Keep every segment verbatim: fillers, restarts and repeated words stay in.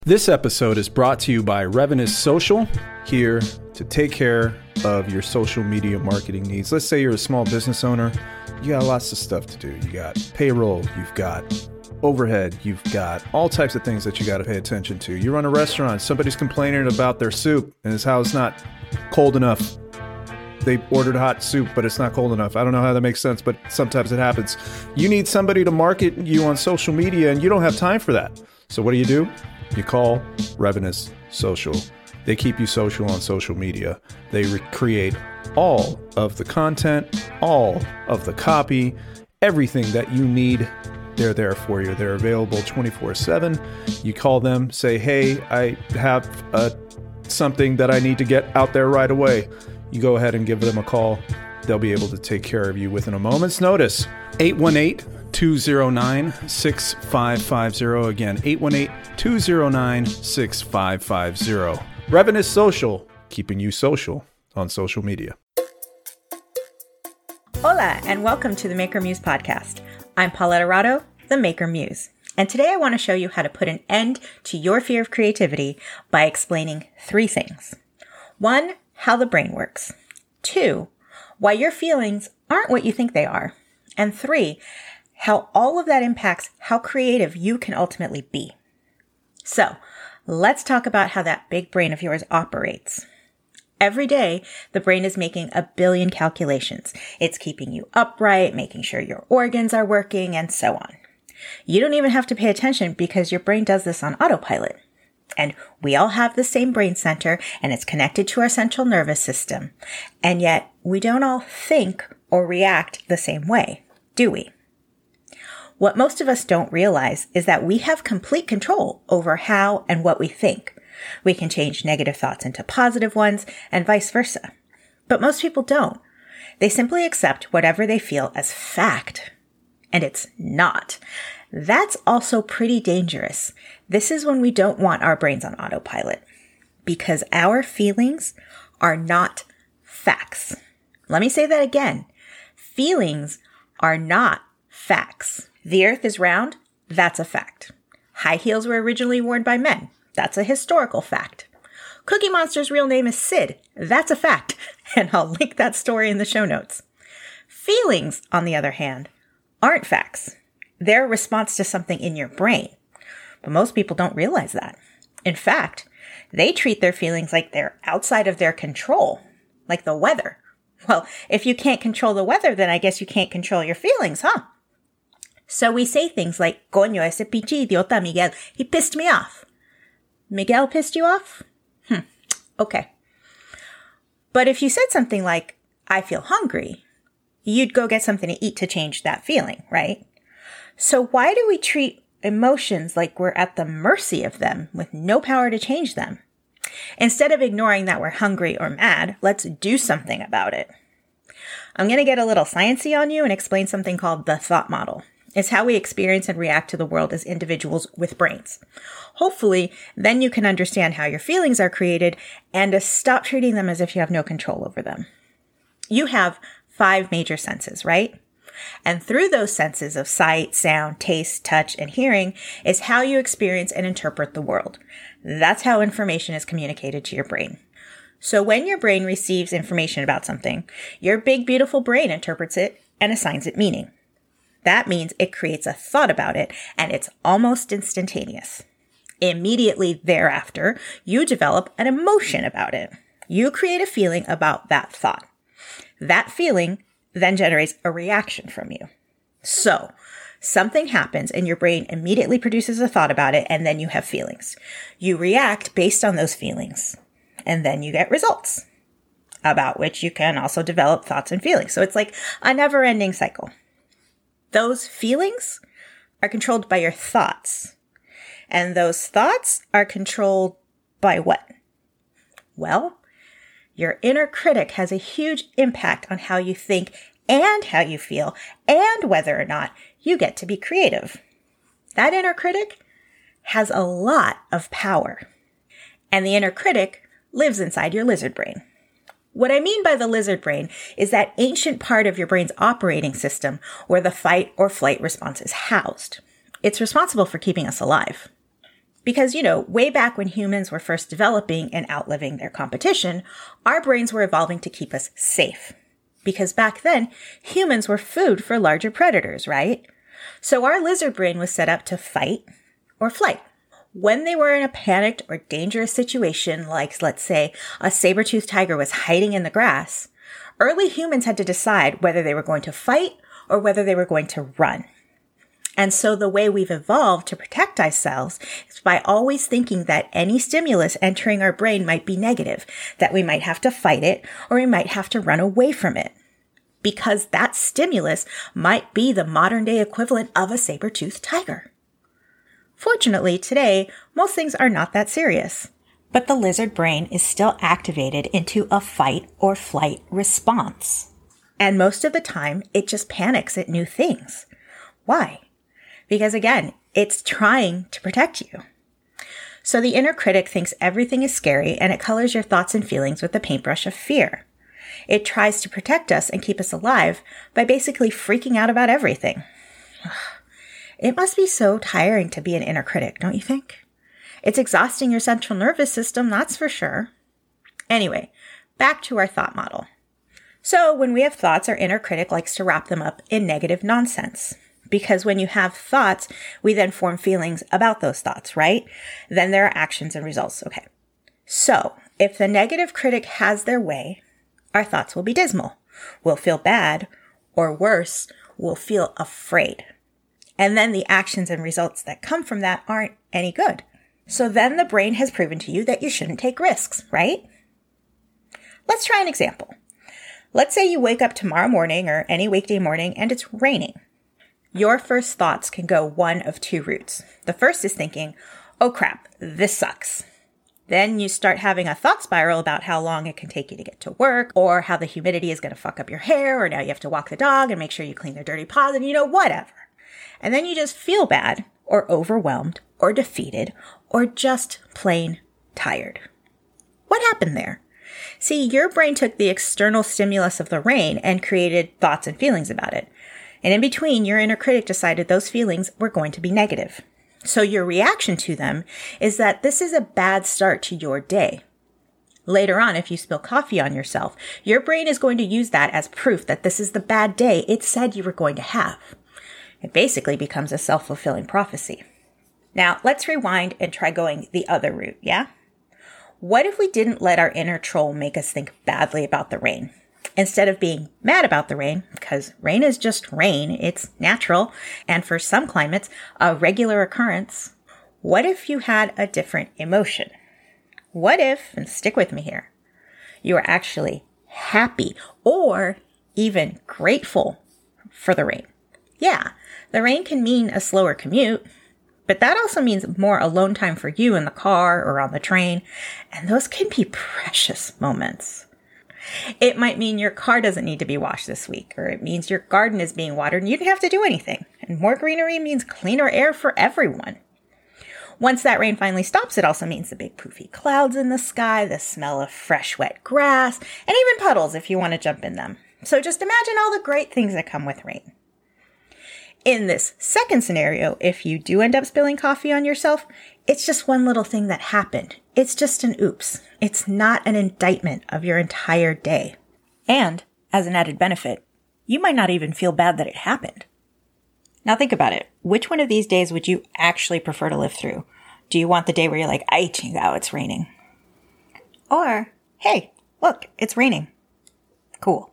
This episode is brought to you by Revenus Social, here to take care of your social media marketing needs. Let's say you're a small business owner. You got lots of stuff to do. You got payroll, you've got overhead, you've got all types of things that you got to pay attention to. You run a restaurant, somebody's complaining about their soup and it's how it's not cold enough. They ordered hot soup, but it's not cold enough. I don't know how that makes sense, but sometimes it happens. You need somebody to market you on social media and you don't have time for that. So what do you do? You call Revenus Social. They keep you social on social media. They recreate all of the content, all of the copy, everything that you need. They're there for you. They're available twenty-four seven. You call them, say, hey, I have uh, something that I need to get out there right away. You go ahead and give them a call. They'll be able to take care of you within a moment's notice. eight one eight, two zero nine, six five five zero. Again, eight one eight, two zero nine, six five five zero. Revenus Social, keeping you social on social media. Hola, and welcome to the Maker Muse podcast. I'm Pauletta Rado, the Maker Muse. And today I want to show you how to put an end to your fear of creativity by explaining three things. One, how the brain works. Two, why your feelings aren't what you think they are. And three, how all of that impacts how creative you can ultimately be. So, let's talk about how that big brain of yours operates. Every day, the brain is making a billion calculations. It's keeping you upright, making sure your organs are working, and so on. You don't even have to pay attention because your brain does this on autopilot. And we all have the same brain center, and it's connected to our central nervous system. And yet, we don't all think or react the same way, do we? What most of us don't realize is that we have complete control over how and what we think. We can change negative thoughts into positive ones and vice versa. But most people don't. They simply accept whatever they feel as fact. And it's not. That's also pretty dangerous. This is when we don't want our brains on autopilot. Because our feelings are not facts. Let me say that again. Feelings are not facts. The earth is round. That's a fact. High heels were originally worn by men. That's a historical fact. Cookie Monster's real name is Sid. That's a fact. And I'll link that story in the show notes. Feelings, on the other hand, aren't facts. They're a response to something in your brain. But most people don't realize that. In fact, they treat their feelings like they're outside of their control, like the weather. Well, if you can't control the weather, then I guess you can't control your feelings, huh? So we say things like, Coño, ese pinche idiota Miguel, he pissed me off. Miguel pissed you off? Hmm, okay. But if you said something like, I feel hungry, you'd go get something to eat to change that feeling, right? So why do we treat emotions like we're at the mercy of them with no power to change them? Instead of ignoring that we're hungry or mad, let's do something about it. I'm going to get a little sciencey on you and explain something called the thought model. It's how we experience and react to the world as individuals with brains. Hopefully, then you can understand how your feelings are created and to stop treating them as if you have no control over them. You have five major senses, right? And through those senses of sight, sound, taste, touch, and hearing is how you experience and interpret the world. That's how information is communicated to your brain. So when your brain receives information about something, your big, beautiful brain interprets it and assigns it meaning. That means it creates a thought about it, and it's almost instantaneous. Immediately thereafter, you develop an emotion about it. You create a feeling about that thought. That feeling then generates a reaction from you. So, something happens and your brain immediately produces a thought about it, and then you have feelings. You react based on those feelings, and then you get results, about which you can also develop thoughts and feelings. So it's like a never-ending cycle. Those feelings are controlled by your thoughts. And those thoughts are controlled by what? Well, your inner critic has a huge impact on how you think and how you feel and whether or not you get to be creative. That inner critic has a lot of power. And the inner critic lives inside your lizard brain. What I mean by the lizard brain is that ancient part of your brain's operating system where the fight or flight response is housed. It's responsible for keeping us alive. Because, you know, way back when humans were first developing and outliving their competition, our brains were evolving to keep us safe. Because back then, humans were food for larger predators, right? So our lizard brain was set up to fight or flight. When they were in a panicked or dangerous situation, like, let's say, a saber-toothed tiger was hiding in the grass, early humans had to decide whether they were going to fight or whether they were going to run. And so the way we've evolved to protect ourselves is by always thinking that any stimulus entering our brain might be negative, that we might have to fight it or we might have to run away from it. Because that stimulus might be the modern day equivalent of a saber-toothed tiger. Fortunately, today, most things are not that serious. But the lizard brain is still activated into a fight or flight response. And most of the time, it just panics at new things. Why? Because again, it's trying to protect you. So the inner critic thinks everything is scary and it colors your thoughts and feelings with the paintbrush of fear. It tries to protect us and keep us alive by basically freaking out about everything. It must be so tiring to be an inner critic, don't you think? It's exhausting your central nervous system, that's for sure. Anyway, back to our thought model. So when we have thoughts, our inner critic likes to wrap them up in negative nonsense. Because when you have thoughts, we then form feelings about those thoughts, right? Then there are actions and results. Okay. So if the negative critic has their way, our thoughts will be dismal. We'll feel bad, or worse, we'll feel afraid. And then the actions and results that come from that aren't any good. So then the brain has proven to you that you shouldn't take risks, right? Let's try an example. Let's say you wake up tomorrow morning or any weekday morning and it's raining. Your first thoughts can go one of two routes. The first is thinking, oh crap, this sucks. Then you start having a thought spiral about how long it can take you to get to work, or how the humidity is going to fuck up your hair, or now you have to walk the dog and make sure you clean their dirty paws, and you know, whatever. And then you just feel bad, or overwhelmed, or defeated, or just plain tired. What happened there? See, your brain took the external stimulus of the rain and created thoughts and feelings about it. And in between, your inner critic decided those feelings were going to be negative. So your reaction to them is that this is a bad start to your day. Later on, if you spill coffee on yourself, your brain is going to use that as proof that this is the bad day it said you were going to have. It basically becomes a self-fulfilling prophecy. Now, let's rewind and try going the other route, yeah? What if we didn't let our inner troll make us think badly about the rain? Instead of being mad about the rain, because rain is just rain, it's natural, and for some climates, a regular occurrence, what if you had a different emotion? What if, and stick with me here, you were actually happy or even grateful for the rain? Yeah, the rain can mean a slower commute, but that also means more alone time for you in the car or on the train, and those can be precious moments. It might mean your car doesn't need to be washed this week, or it means your garden is being watered and you don't have to do anything. And more greenery means cleaner air for everyone. Once that rain finally stops, it also means the big poofy clouds in the sky, the smell of fresh wet grass, and even puddles if you want to jump in them. So just imagine all the great things that come with rain. In this second scenario, if you do end up spilling coffee on yourself, it's just one little thing that happened. It's just an oops. It's not an indictment of your entire day. And, as an added benefit, you might not even feel bad that it happened. Now think about it. Which one of these days would you actually prefer to live through? Do you want the day where you're like, I oh, it's raining? Or, hey, look, it's raining. Cool.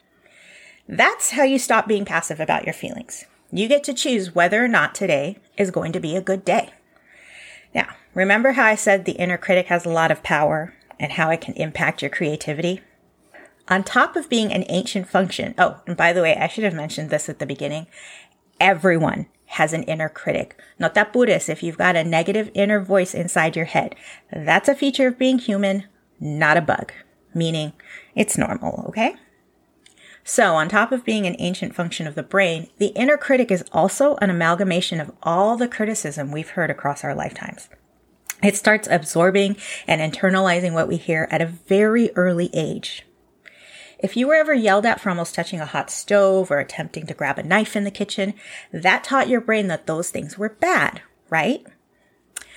That's how you stop being passive about your feelings. You get to choose whether or not today is going to be a good day. Now, remember how I said the inner critic has a lot of power and how it can impact your creativity? On top of being an ancient function, oh, and by the way, I should have mentioned this at the beginning, everyone has an inner critic. No te apures if you've got a negative inner voice inside your head. That's a feature of being human, not a bug, meaning it's normal, okay? So on top of being an ancient function of the brain, the inner critic is also an amalgamation of all the criticism we've heard across our lifetimes. It starts absorbing and internalizing what we hear at a very early age. If you were ever yelled at for almost touching a hot stove or attempting to grab a knife in the kitchen, that taught your brain that those things were bad, right?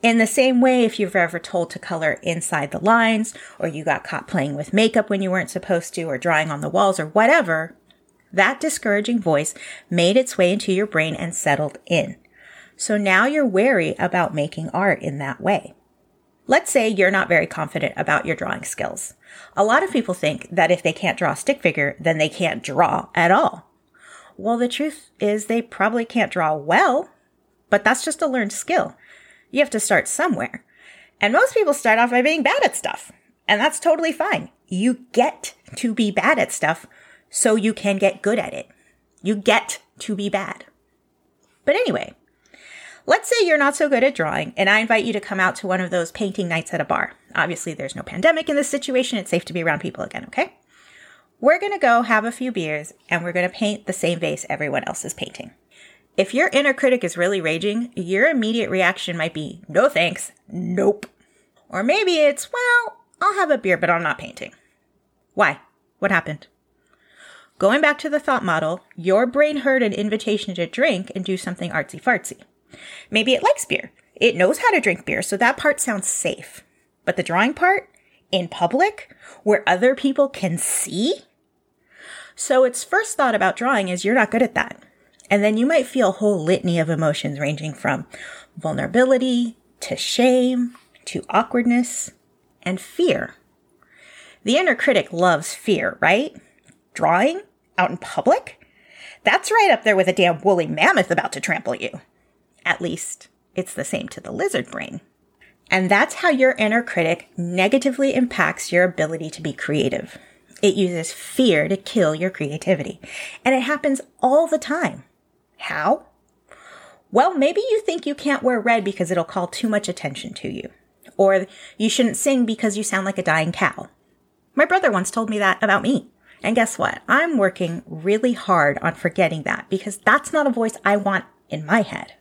In the same way, if you've ever told to color inside the lines, or you got caught playing with makeup when you weren't supposed to, or drawing on the walls, or whatever, that discouraging voice made its way into your brain and settled in. So now you're wary about making art in that way. Let's say you're not very confident about your drawing skills. A lot of people think that if they can't draw a stick figure, then they can't draw at all. Well, the truth is they probably can't draw well, but that's just a learned skill. You have to start somewhere. And most people start off by being bad at stuff. And that's totally fine. You get to be bad at stuff so you can get good at it. You get to be bad. But anyway, let's say you're not so good at drawing, and I invite you to come out to one of those painting nights at a bar. Obviously, there's no pandemic in this situation. It's safe to be around people again, okay? We're going to go have a few beers, and we're going to paint the same vase everyone else is painting. If your inner critic is really raging, your immediate reaction might be, no thanks, nope. Or maybe it's, well, I'll have a beer, but I'm not painting. Why? What happened? Going back to the thought model, your brain heard an invitation to drink and do something artsy-fartsy. Maybe it likes beer. It knows how to drink beer, so that part sounds safe. But the drawing part? In public? Where other people can see? So its first thought about drawing is you're not good at that. And then you might feel a whole litany of emotions ranging from vulnerability to shame to awkwardness and fear. The inner critic loves fear, right? Drawing out in public? That's right up there with a damn woolly mammoth about to trample you. At least it's the same to the lizard brain. And that's how your inner critic negatively impacts your ability to be creative. It uses fear to kill your creativity. And it happens all the time. How? Well, maybe you think you can't wear red because it'll call too much attention to you. Or you shouldn't sing because you sound like a dying cow. My brother once told me that about me. And guess what? I'm working really hard on forgetting that because that's not a voice I want in my head.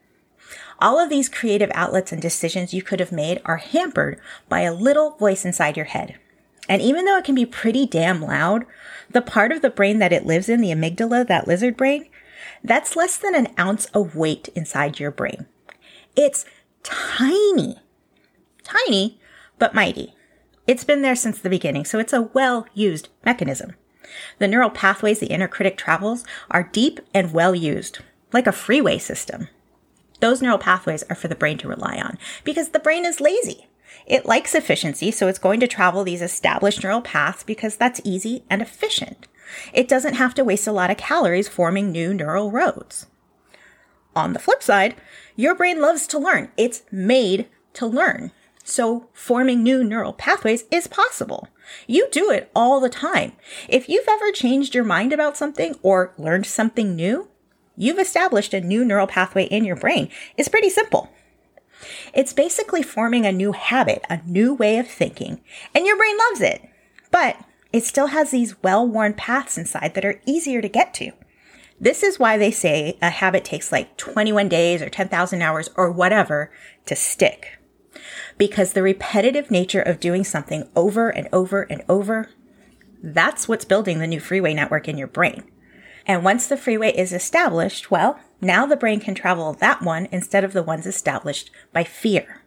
All of these creative outlets and decisions you could have made are hampered by a little voice inside your head. And even though it can be pretty damn loud, the part of the brain that it lives in, the amygdala, that lizard brain, that's less than an ounce of weight inside your brain. It's tiny. Tiny, but mighty. It's been there since the beginning, so it's a well-used mechanism. The neural pathways the inner critic travels are deep and well-used, like a freeway system. Those neural pathways are for the brain to rely on, because the brain is lazy. It likes efficiency, so it's going to travel these established neural paths because that's easy and efficient. It doesn't have to waste a lot of calories forming new neural roads. On the flip side, your brain loves to learn. It's made to learn. So forming new neural pathways is possible. You do it all the time. If you've ever changed your mind about something or learned something new, you've established a new neural pathway in your brain. It's pretty simple. It's basically forming a new habit, a new way of thinking, and your brain loves it. But it still has these well-worn paths inside that are easier to get to. This is why they say a habit takes like twenty-one days or ten thousand hours or whatever to stick. Because the repetitive nature of doing something over and over and over, that's what's building the new freeway network in your brain. And once the freeway is established, well, now the brain can travel that one instead of the ones established by fear.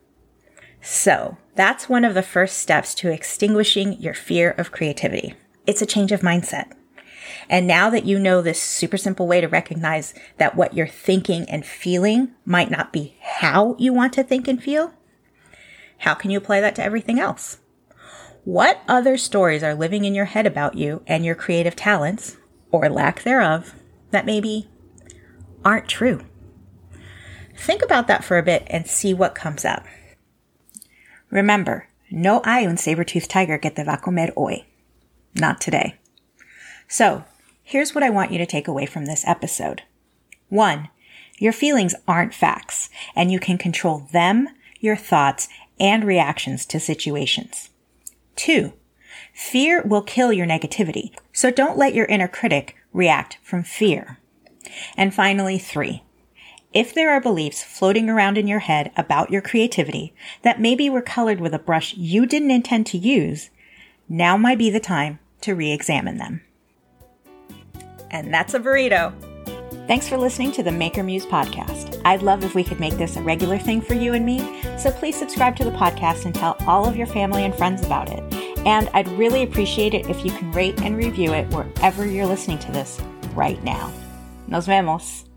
So that's one of the first steps to extinguishing your fear of creativity. It's a change of mindset. And now that you know this super simple way to recognize that what you're thinking and feeling might not be how you want to think and feel, how can you apply that to everything else? What other stories are living in your head about you and your creative talents, or lack thereof, that maybe aren't true? Think about that for a bit and see what comes up. Remember, no hay un saber-toothed tiger que te va a comer hoy. Not today. So, here's what I want you to take away from this episode. One, your feelings aren't facts, and you can control them, your thoughts, and reactions to situations. Two, fear will kill your negativity, so don't let your inner critic react from fear. And finally, three, if there are beliefs floating around in your head about your creativity that maybe were colored with a brush you didn't intend to use, now might be the time to re-examine them. And that's a burrito. Thanks for listening to the Maker Muse podcast. I'd love if we could make this a regular thing for you and me, so please subscribe to the podcast and tell all of your family and friends about it. And I'd really appreciate it if you can rate and review it wherever you're listening to this right now. Nos vemos.